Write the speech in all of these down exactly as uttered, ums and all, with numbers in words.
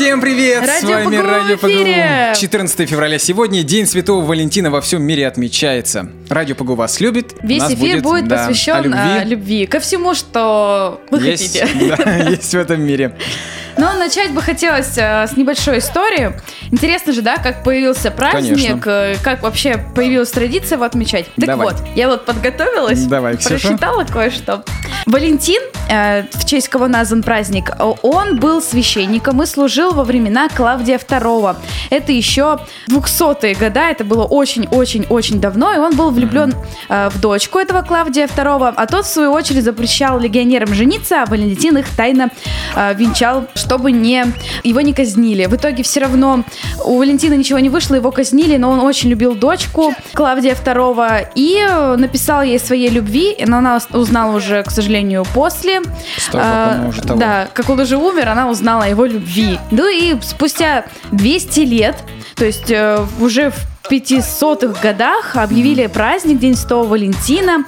Всем привет! Радио С вами ПГУ Радио в эфире. ПГУ. четырнадцатое февраля сегодня, День Святого Валентина во всем мире отмечается. Радио ПГУ вас любит. Весь эфир будет, будет да, посвящен любви. любви, ко всему, что вы есть, хотите. Да, есть в этом мире. Но начать бы хотелось э, с небольшой истории. Интересно же, да, как появился праздник, э, как вообще появилась традиция его отмечать. Так Давай. вот, я вот подготовилась, Давай, прочитала кое-что. Валентин, э, в честь кого назван праздник, он был священником и служил во времена Клавдия второго. Это еще двухсотые года, это было очень-очень-очень давно, и он был влюблен э, в дочку этого Клавдия второго, а тот, в свою очередь, запрещал легионерам жениться, а Валентин их тайно э, венчал, чтобы не, его не казнили. В итоге все равно у Валентина ничего не вышло, его казнили, но он очень любил дочку Клавдия второго и написал ей своей любви, но она узнала уже, к сожалению, после. Стоп, а, уже того. Да, как он уже умер, она узнала о его любви. Ну и спустя двести лет, то есть э, уже в пятисотых годах объявили праздник День Святого Валентина,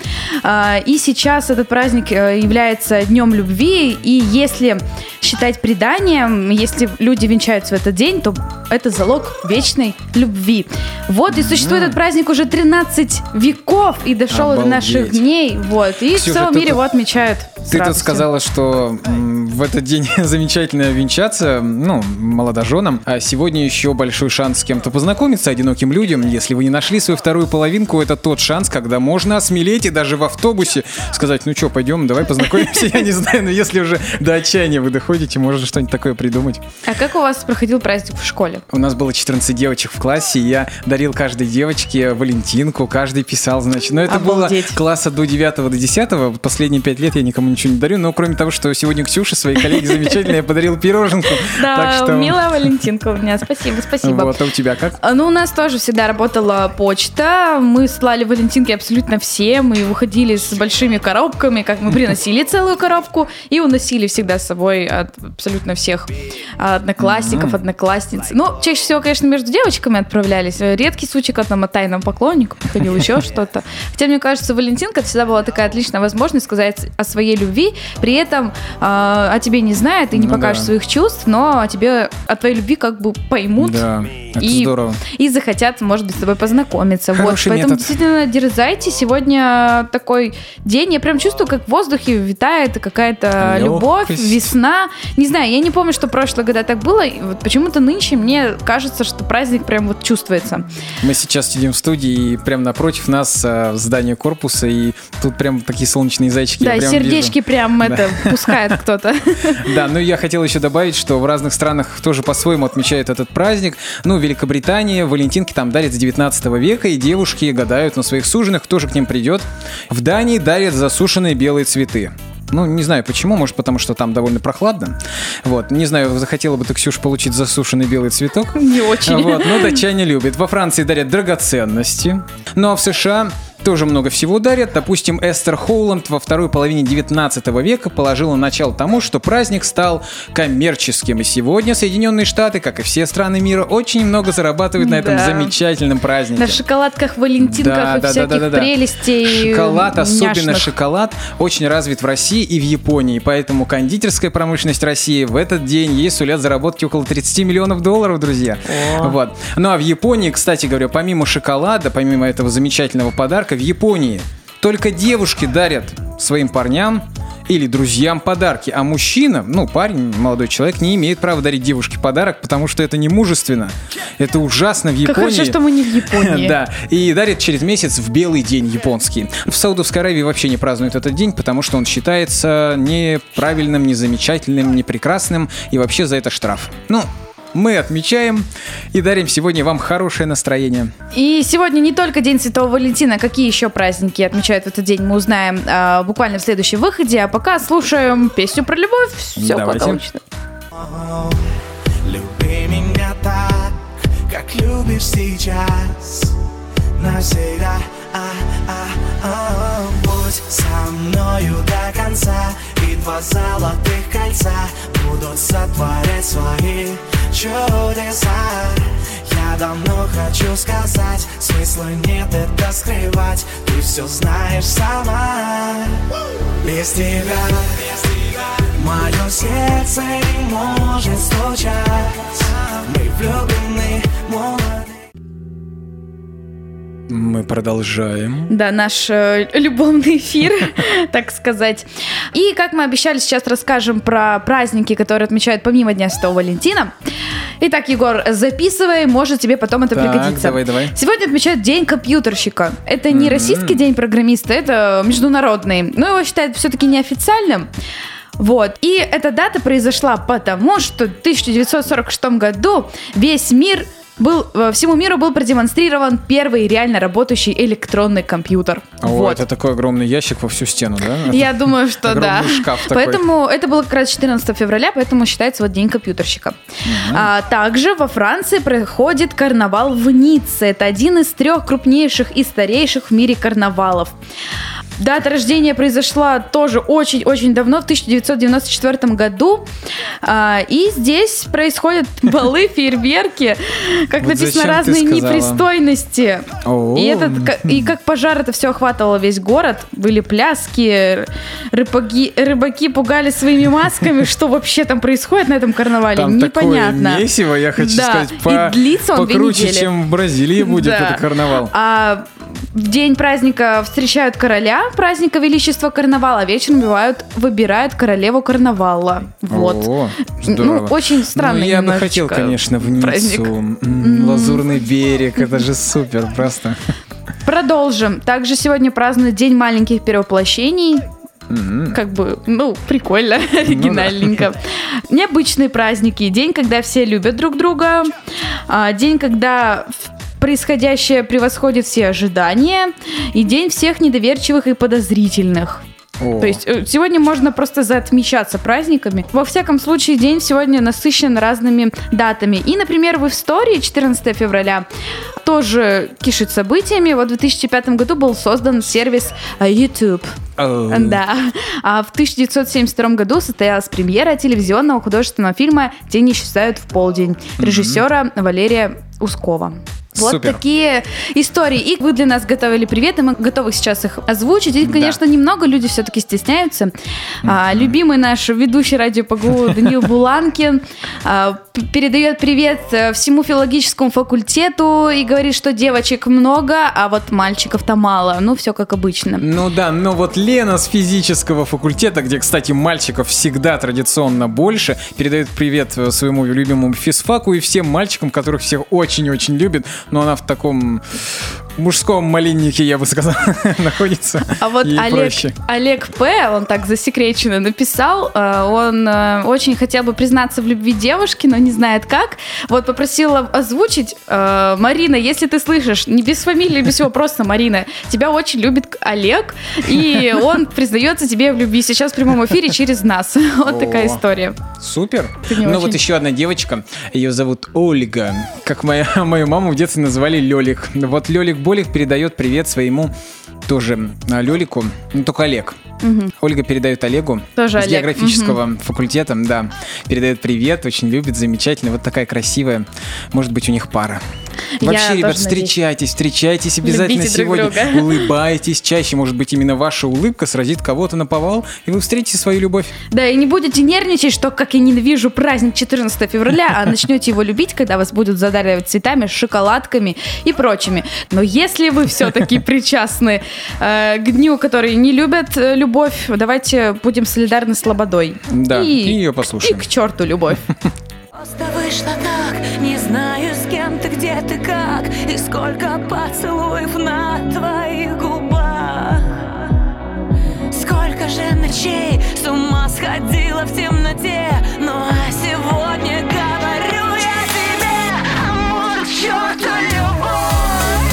и сейчас этот праздник является Днем любви, и если считать преданием, если люди венчаются в этот день, то это залог вечной любви. Вот, и существует mm. этот праздник уже тринадцать веков, и дошел Обалдеть. до наших дней, вот, и Ксюша, в целом мире его отмечают. Ты тут сказала, что м, в этот день замечательно венчаться, ну, молодоженам, а сегодня еще большой шанс с кем-то познакомиться, одиноким людям. Если вы не нашли свою вторую половинку, это тот шанс, когда можно осмелеть и даже в автобусе сказать, ну что, пойдем, давай познакомимся, я не знаю, но если уже до отчаяния вы доходите, можно что-нибудь такое придумать. А как у вас проходил праздник в школе? У нас было четырнадцать девочек в классе, и я дарил каждой девочке валентинку, каждый писал, значит, но это Обалдеть. было класса до девятого, до десятого, последние пять лет я никому ничего не дарю, но кроме того, что сегодня Ксюше, своей коллеге замечательно, я подарил пироженку. Да, милая Валентинка у меня, спасибо, спасибо. Вот, а у тебя как? Ну, у нас тоже всегда работала почта, мы слали валентинки абсолютно всем, мы выходили с большими коробками, как мы приносили целую коробку и уносили всегда с собой от абсолютно всех одноклассников, mm-hmm. одноклассниц. Ну, чаще всего, конечно, между девочками отправлялись. Редкий случай, когда там от тайного поклонника приходил еще что-то. Хотя, мне кажется, валентинка это всегда была такая отличная возможность сказать о своей любви, при этом э, о тебе не знает и не ну покажешь да. своих чувств, но о тебе, о твоей любви как бы поймут. Да, это и, здорово. И захотят, может быть, с тобой познакомиться. Вот. Поэтому метод. действительно дерзайте. Сегодня такой день. Я прям чувствую, как в воздухе витает какая-то Легкость. любовь, весна. Не знаю, я не помню, что в прошлые года так было. И вот почему-то нынче мне кажется, что праздник прям вот чувствуется. Мы сейчас сидим в студии, и прям напротив нас э, здание корпуса, и тут прям такие солнечные зайчики. Да, сердечки вижу. прям да. это пускает кто-то. Да, ну я хотел еще добавить, что в разных странах тоже по-своему отмечают этот праздник. Ну, в Великобритании валентинки там дарят с девятнадцатого века, и девушки гадают на своих суженых, кто же к ним придет. В Дании дарят засушенные белые цветы. Ну, не знаю почему, может, потому что там довольно прохладно. Вот, не знаю, захотела бы ты, Ксюш, получить засушенный белый цветок. Не очень. Вот, но датчане любят. Во Франции дарят драгоценности. Ну, а в США тоже много всего дарят. Допустим, Эстер Хоуланд во второй половине девятнадцатого века положила начало тому, что праздник стал коммерческим. И сегодня Соединенные Штаты, как и все страны мира, очень много зарабатывают на этом да. замечательном празднике. На шоколадках, валентинках да, и да, всяких да, да, да, прелестей. Шоколад, особенно няшных. шоколад, очень развит в России и в Японии. Поэтому кондитерская промышленность России в этот день ей сулят заработки около тридцать миллионов долларов, друзья. Вот. Ну а в Японии, кстати говоря, помимо шоколада, помимо этого замечательного подарка, в Японии только девушки дарят своим парням или друзьям подарки, а мужчина, ну, парень, молодой человек, не имеет права дарить девушке подарок, потому что это не мужественно. Это ужасно в Японии. Как хорошо, что мы не в Японии. Да, и дарят через месяц в белый день японский. В Саудовской Аравии вообще не празднуют этот день, потому что он считается неправильным, незамечательным, непрекрасным, и вообще за это штраф. Ну, мы отмечаем и дарим сегодня вам хорошее настроение. И сегодня не только День Святого Валентина, какие еще праздники отмечают в этот день, мы узнаем а, буквально в следующем выходе. А пока слушаем песню про любовь. Все как обычно. Люби меня так, как любишь сейчас, навсегда. А, а, а, будь со мною до конца, и два золотых кольца будут сотворять свои чудеса. Я давно хочу сказать, смысла нет это скрывать, ты все знаешь сама. Без тебя, без тебя мое сердце не может стучать. Мы влюблены, молоды. Мы продолжаем. Да, наш э, любовный эфир, так сказать. И, как мы обещали, сейчас расскажем про праздники, которые отмечают помимо Дня Святого Валентина. Итак, Егор, записывай, может тебе потом это Так, пригодится. давай, давай. Сегодня отмечают День компьютерщика. Это не российский день программиста, это международный. Но его считают все-таки неофициальным. Вот. И эта дата произошла потому, что в тысяча девятьсот сорок шестом году весь мир был, всему миру был продемонстрирован первый реально работающий электронный компьютер. О, вот. это такой огромный ящик во всю стену, да? Я думаю, что да. Огромный шкаф такой. Поэтому это было как раз четырнадцатого февраля, поэтому считается вот День компьютерщика. Угу. А, также во Франции проходит карнавал в Ницце. Это один из трех крупнейших и старейших в мире карнавалов. Дата рождения произошла тоже очень-очень давно, в тысяча девятьсот девяносто четвёртом году. А, и здесь происходят балы, фейерверки, как Вот написано, разные непристойности. О-о-о. И, этот, и как пожар это все охватывало весь город. Были пляски, рыбаки, рыбаки пугали своими масками. Что вообще там происходит на этом карнавале? Там непонятно. Такое месиво, я хочу да. сказать, по, и длится он покруче, две недели. чем в Бразилии будет да. этот карнавал. А в день праздника встречают короля, праздника Величества карнавала, а вечером выбирают, выбирают королеву карнавала. Вот. О, ну, очень странно. Ну, я бы хотел, конечно, в Ниццу. М-м, Лазурный берег, это же супер просто. Продолжим. Также сегодня празднуют День маленьких перевоплощений. Mm-hmm. Как бы, ну, прикольно, оригинальненько. Ну, да. Необычные праздники. День, когда все любят друг друга. День, когда происходящее превосходит все ожидания. И день всех недоверчивых и подозрительных. О. То есть сегодня можно просто заотмечаться праздниками. Во всяком случае, день сегодня насыщен разными датами. И, например, в истории четырнадцатого февраля тоже кишит событиями. Вот в две тысячи пятом году был создан сервис YouTube. Oh. Да. А в тысяча девятьсот семьдесят втором году состоялась премьера телевизионного художественного фильма «День исчезают в полдень» mm-hmm. режиссера Валерия Ускова. Вот Супер. Такие истории. И вы для нас готовили приветы, мы готовы сейчас их озвучить. И, конечно, да. немного люди все-таки стесняются. Mm-hmm. А, любимый наш ведущий радио ПГУ Даниил Буланкин а, передает привет всему филологическому факультету и говорит, что девочек много, а вот мальчиков-то мало. Ну, все как обычно. Ну да, но вот Лена с физического факультета, где, кстати, мальчиков всегда традиционно больше, передает привет своему любимому физфаку и всем мальчикам, которых всех очень-очень любит. Но она в таком мужском малиннике, я бы сказал, находится. А вот Олег, Олег П., он так засекреченно написал, он очень хотел бы признаться в любви девушки, но не знает как. Вот попросила озвучить. Марина, если ты слышишь, не без фамилии, без всего, просто Марина, тебя очень любит Олег, и он признается тебе в любви сейчас в прямом эфире через нас. Вот такая история. Супер. Ну вот еще одна девочка, ее зовут Ольга, как моя, мою маму в детстве называли Лёлик. Вот Лёлик Болик передает привет своему тоже Лёлику, ну только Олег. Угу. Ольга передает Олегу тоже с Олег. географического угу. факультета, да, передает привет, очень любит, замечательно, вот такая красивая, может быть, у них пара. Вообще, Я ребят, встречайтесь, встречайтесь обязательно Любите сегодня, друг друга. улыбайтесь чаще, может быть, именно ваша улыбка сразит кого-то на повал, и вы встретите свою любовь. Да, и не будете нервничать, что как я ненавижу праздник четырнадцатого февраля, а начнете его любить, когда вас будут задаривать цветами, шоколадками и прочими. Но если вы все-таки причастны э, к дню, который не любят э, любовь, давайте будем солидарны с Лободой. Да, и, и ее послушаем. И к черту любовь. Просто вышло так, не знаю, с кем ты, где ты, как, и сколько поцелуев на твоих губах. Сколько же ночей с ума сходила в темноте, ну а сегодня говорю я тебе, амур, к черту любовь.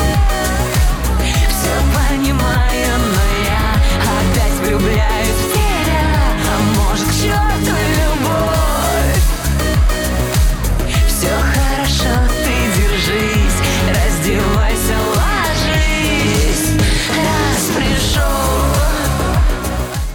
Все понимаю, но я опять влюбляюсь в тебя, а может, к черту любовь. Все хорошо, ты держись, раздевайся, ложись, раз пришел. Ну а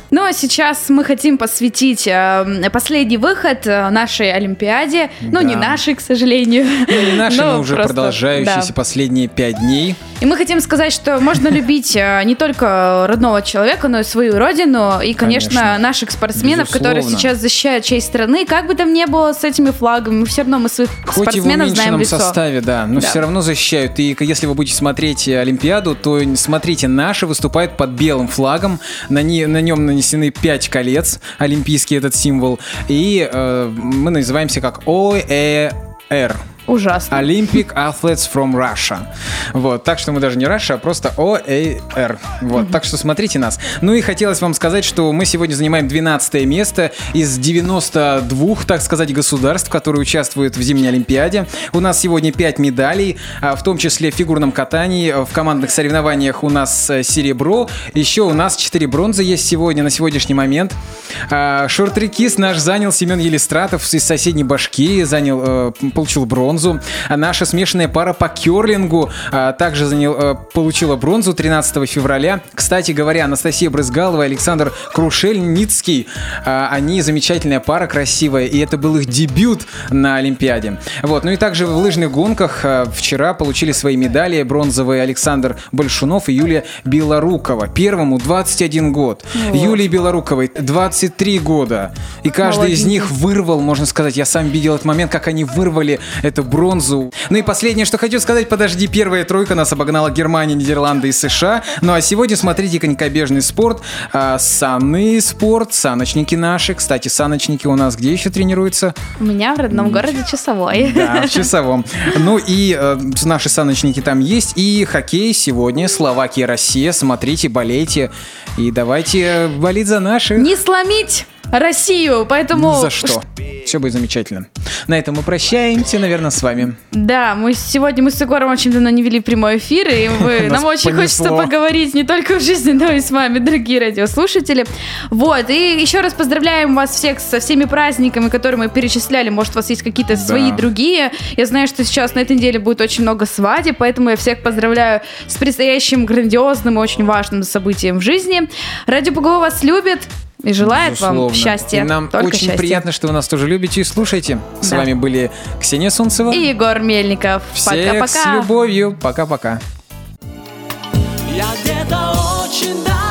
сейчас мы хотим посвятить э, последний выход э, нашей Олимпиаде. Ну, Да. не нашей, к сожалению. Ну, не наши, но но уже просто, продолжающиеся да. последние пять дней. И мы хотим сказать, что можно любить э, не только родного человека, но и свою родину. И, конечно, Конечно. наших спортсменов, Безусловно. которые сейчас защищают честь страны. Как бы там ни было с этими флагами, мы все равно мы своих Хоть и в спортсменов знаем уменьшенном лицо. составе, да, но Да. все равно защищают. И если вы будете смотреть Олимпиаду, то смотрите, наши выступают под белым флагом. На, не- на нем нанесены пять колец, олимпийский этот символ. И э, мы называемся как о э эр. Ужасно. Olympic Athletes from Russia. Вот, так что мы даже не Russia, а просто о э эр. Вот, так что смотрите нас. Ну и хотелось вам сказать, что мы сегодня занимаем двенадцатое место из девяноста двух, так сказать, государств, которые участвуют в зимней Олимпиаде. У нас сегодня пять медалей, а, в том числе в фигурном катании. В командных соревнованиях у нас э, серебро. Еще у нас четыре бронзы есть сегодня, на сегодняшний момент. А, Шорт-трекист наш занял Семен Елистратов из соседней Башкирии, занял, э, получил бронзу. А наша смешанная пара по керлингу а, также занял, а, получила бронзу тринадцатого февраля. Кстати говоря, Анастасия Брызгалова и Александр Крушельницкий, а, они замечательная пара, красивая, и это был их дебют на Олимпиаде. Вот. Ну и также в лыжных гонках а, вчера получили свои медали бронзовые Александр Большунов и Юлия Белорукова. Первому двадцать один год, Вот. Юлии Белоруковой двадцать три года. И каждый из Молоденький. них вырвал, можно сказать, я сам видел этот момент, как они вырвали эту бронзу. Ну и последнее, что хочу сказать, подожди, первая тройка нас обогнала Германия, Нидерланды и США. Ну а сегодня смотрите конькобежный спорт, а, санный спорт, саночники наши. Кстати, саночники у нас где еще тренируются? У меня в родном городе Часовой. Да, в Часовом. Ну и э, наши саночники там есть. И хоккей сегодня, Словакия, Россия. Смотрите, болейте. И давайте болеть за наших. Не сломить Россию, поэтому... Ни за что. Все будет замечательно. На этом мы прощаемся, наверное, с вами. Да, мы сегодня мы с Егором очень давно не вели прямой эфир, и мы, Нас нам очень понесло. хочется поговорить не только в жизни, но и с вами, дорогие радиослушатели. Вот, и еще раз поздравляем вас всех со всеми праздниками, которые мы перечисляли. Может, у вас есть какие-то свои другие. Я знаю, что сейчас на этой неделе будет очень много свадеб, поэтому я всех поздравляю с предстоящим грандиозным и очень важным событием в жизни. Радио ПГО вас любит и желает вам Безусловно. счастья. И нам Только очень счастья. приятно, что вы нас тоже любите и слушаете. С Да. вами были Ксения Солнцева. И Егор Мельников. Всех Пока-пока. с любовью. Пока-пока. Я где-то очень далеко